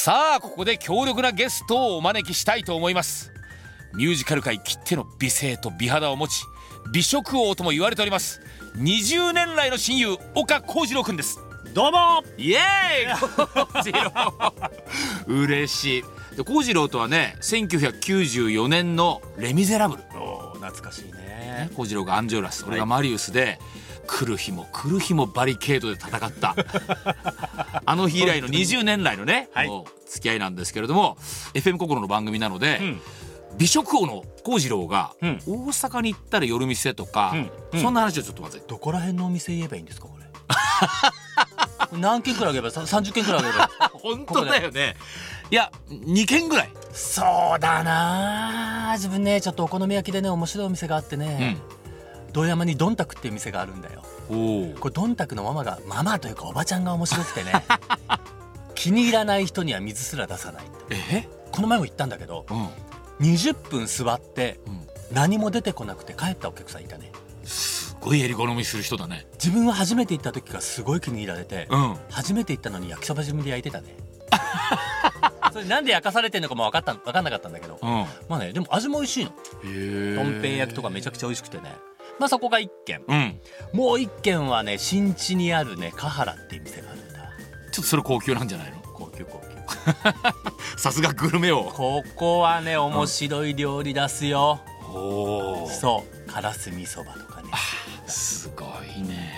さあここで強力なゲストをお招きしたいと思います。ミュージカル界きっての美声と美肌を持ち、美食王とも言われております20年来の親友、岡幸次郎くんです。 どうもイエーイ幸次郎嬉しい。で幸次郎とはね、1994年のレ・ミゼラブル、 懐かしいね。 幸次郎がアンジョラス、俺がマリウスで、来る日もバリケードで戦ったあの日以来の20年来のね、もう付き合いなんですけれども、 FM 心の番組なので、美食王の幸次郎が大阪に行ったら寄る店とか、そんな話をちょっとまず。 どこら辺のお店言えばいいんですかこれ何軒くらいあげば、30軒くらいあげば本当だよね。いや2軒ぐらい。 そうだな、自分ねちょっとお好み焼きでね面白いお店があってね、堂山にどんたくっていう店があるんだよ。これどんたくのママというかおばちゃんが面白くてね気に入らない人には水すら出さない。この前も言ったんだけど、20分座って何も出てこなくて帰ったお客さんいたね。 すごい襟好みする人だね。 自分は初めて行った時がすごい気に入られて、初めて行ったのに焼きそば自分で焼いてたねそれなんで焼かされてんのかも分かんなかったんだけど、まあね、でも味も美味しいの。とんぺい焼きとかめちゃくちゃ美味しくてね、まあそこが1軒、もう1軒はね新地にあるねカハラっていう店があるんだ。 ちょっとそれ高級なんじゃないの？ 高級さすがグルメ王。 ここはね面白い料理出すよ。そうからすみそばとかね。 すごいね。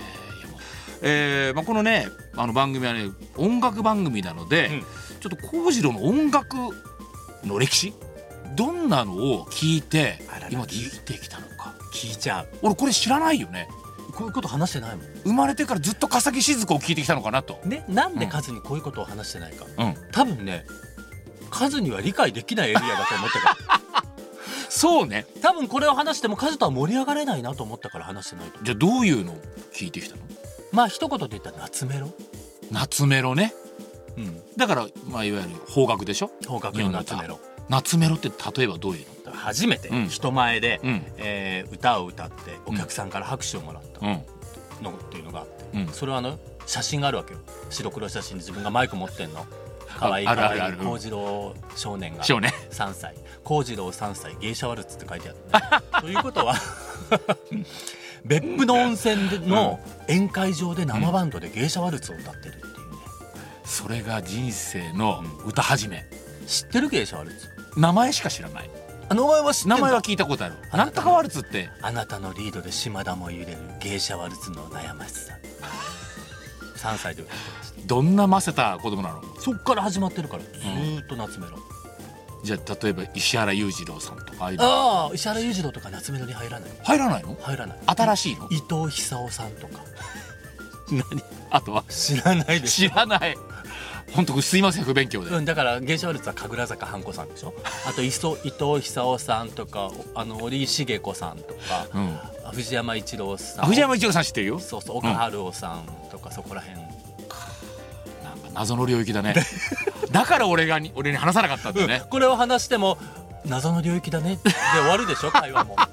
このね番組はね音楽番組なので、ちょっと幸次郎の音楽の歴史、どんなのを聞いて今まで生きてきたのか聞いちゃう。 俺これ知らないよね。 こういうこと話してないもん。 生まれてからずっと笠木静子を聞いてきたのかなとね。なんでカズにこういうことを話してないか、多分ねカズには理解できないエリアだと思ってたそうね、 多分これを話してもカズとは盛り上がれないなと思ったから話してないと。 じゃあどういうのを聞いてきたの？ まあ一言で言ったら夏メロ。 夏メロね、だから、いわゆる邦楽でしょ。 邦楽の夏メロ。 夏メロって例えばどういうの？ 初めて人前で、歌を歌ってお客さんから拍手をもらったのっていうのがあって、それは写真があるわけよ。白黒写真で自分がマイク持ってんの。かわいい幸次郎少年が3歳、幸次郎3歳芸者ワルツって書いてある、ということは別府の温泉の宴会場で生バンドで芸者ワルツを歌ってるっていうね。 それが人生の歌始め。 知ってる芸者ワルツ？ 名前しか知らない。 名前は知ってんだ。 名前は聞いたことある。なんとかワルツって。 あなたのリードで島田も揺れる芸者ワルツの悩ましさ3歳で歌ってました。 どんなませた子供なの？ そっから始まってるからずーっと夏メロ。 じゃあ例えば石原裕次郎さんとか石原裕次郎とか夏メロに入らない。 入らないの？ 入らない。 新しいの？ 伊藤久夫さんとか何？あとは知らないです。 知らない。本当すいません不勉強で。 だから芸者ワルツは神楽坂はんこさんでしょ。あと伊藤久夫さんとか織井茂子さんとか、藤山一郎さん。 藤山一郎さん知ってるよ。 そうそう、岡春夫さんとかそこら辺。 なんか謎の領域だねだから俺に話さなかったんだよねこれを話しても謎の領域だねで終わるでしょ会話も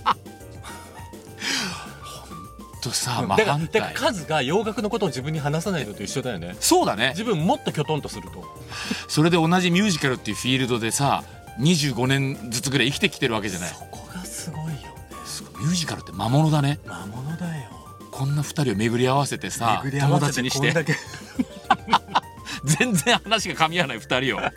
とさ、 だからカズが洋楽のことを自分に話さないのと一緒だよね。 そうだね。 自分もっときょとんとするとそれで同じミュージカルっていうフィールドでさ25年ずつぐらい生きてきてるわけじゃない。 そこがすごいよね。 ミュージカルって魔物だね。 魔物だよ。 こんな2人を巡り合わせてさ友達にして全然話が噛み合わない2人を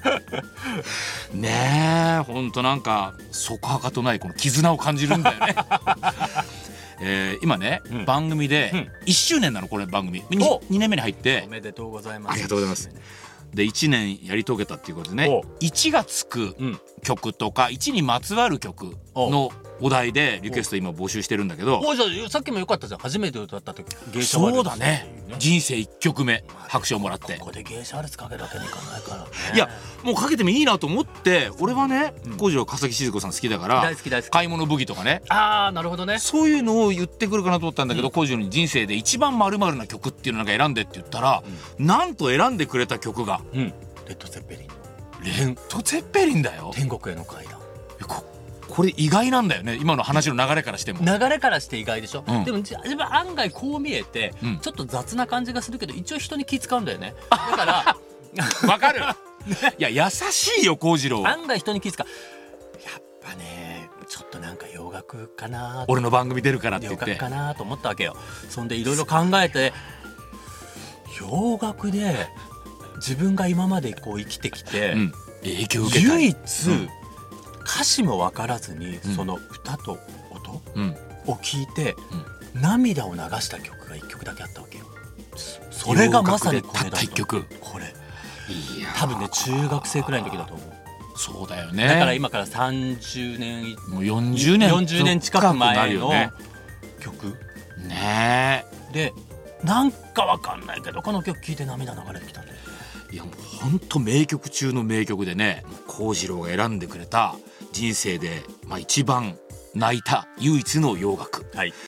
ねえ、ほんとなんかそこはかとないこの絆を感じるんだよね今ね、番組で1周年なのこれ番組 2年目に入って。 おめでとうございます。 ありがとうございます。で1年やり遂げたっていうことでね、1がつく曲とか1にまつわる曲のお題でリクエスト今募集してるんだけど。 じゃあさっきもよかったじゃん。初めて歌った時芸者ワルツ。そうだね。人生1曲目拍手をもらって、 ここで芸者ワルツかけるわけにいかないからね。 いやもうかけてもいいなと思って。俺はね幸次郎笠木静子さん好きだから大好き買い物ブギとかね。 なるほどね。 そういうのを言ってくるかなと思ったんだけど、幸次郎に人生で一番〇〇な曲っていうのなんか選んでって言ったら、なんと選んでくれた曲がレッド・ゼッペリン。 レッド・ゼッペリンだよ。 天国への階段。 これ意外なんだよね今の話の流れからしても。 流れからして意外でしょ、でも自分案外こう見えて、ちょっと雑な感じがするけど一応人に気使うんだよね。だからわかるいや優しいよ幸次郎は。 案外人に気遣う。やっぱねちょっとなんか洋楽かな、 俺の番組出るからって言って洋楽かなと思ったわけよ。そんでいろいろ考えて、洋楽で自分が今までこう生きてきて、 影響を受けた唯一、歌詞も分からずに、その歌と音を聞いて、涙を流した曲が1曲だけあったわけよ。それがまさにこれだった。 たった1曲。 これ多分ね中学生くらいの時だと思う。 そうだよね。 だから今から30年もう40年近く前の曲ねで、なんかわかんないけどこの曲聴いて涙流れてきたんだよ。 いやもうほんと名曲中の名曲でね、幸次郎が選んでくれた人生で、一番泣いた唯一の洋楽、